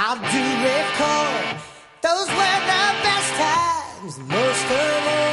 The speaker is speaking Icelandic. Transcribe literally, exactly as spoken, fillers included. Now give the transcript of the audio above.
I do recall those were the best times, most of all.